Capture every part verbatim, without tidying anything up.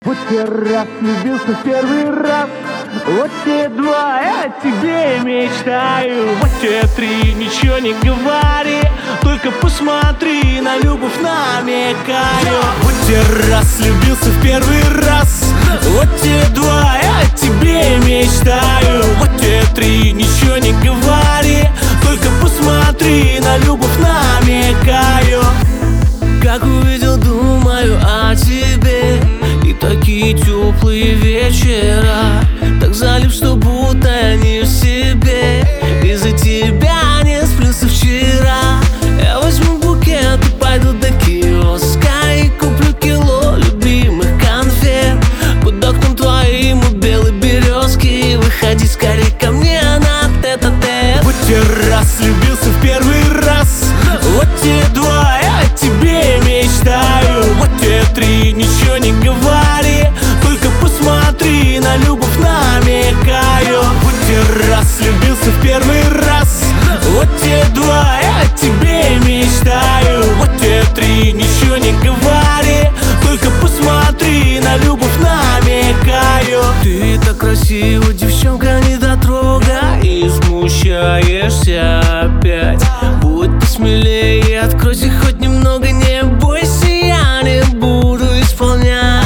Вот те раз влюбился в первый раз, вот те два, я о тебе мечтаю. Вот те три, ничего не говори, только посмотри, на любовь намекаю. Вот те раз влюбился в первый раз, вот те два, я о тебе мечтаю. Вот те три, ничего не говори, только посмотри, на любовь намекаю. Как увидел, думаю о тебе, и такие теплые вечера, так залив, что будто я не в себе. Из-за тебя не сплю со вчера. Я возьму букет и пойду до киоска и куплю кило любимых конфет. Под окном твоим у белой березки, выходи скорей ко мне на тет-а-тет. Вот те раз влюбился в первый раз, вот те два, я о тебе мечтаю. Вот те три, ничего не говори, только посмотри, на любовь намекаю. Вот те раз влюбился в первый раз, вот те два, я о тебе мечтаю. Вот те три, ничего не говори, только посмотри, на любовь намекаю. Ты так красива, девчонка, недотрога, и смущаешься опять. Будь посмелее, откройся хоть немного, не бойся, я не буду исполнять.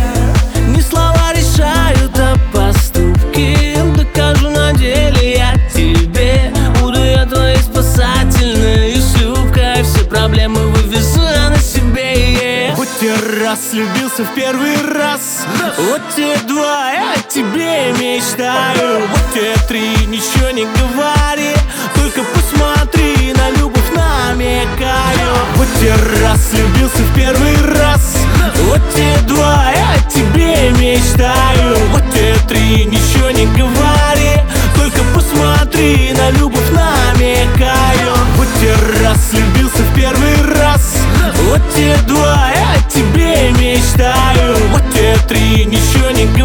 Не слова решают, а поступки. Докажу на деле я тебе, буду я твоей спасательной юбкой, все проблемы вывезу я на себе, yeah. Вот те раз влюбился в первый раз, вот те два, я о тебе мечтаю. Вот те три, ничего не говори, только посмотри, на любовь намекаю. Вот те раз влюбился в первый раз, вот те два, я о тебе мечтаю. Вот те три, ничего не говори, только посмотри, на любовь намекаю. Вот те раз влюбился в первый раз, вот те два, я о тебе мечтаю. Вот те три, ничего не говори,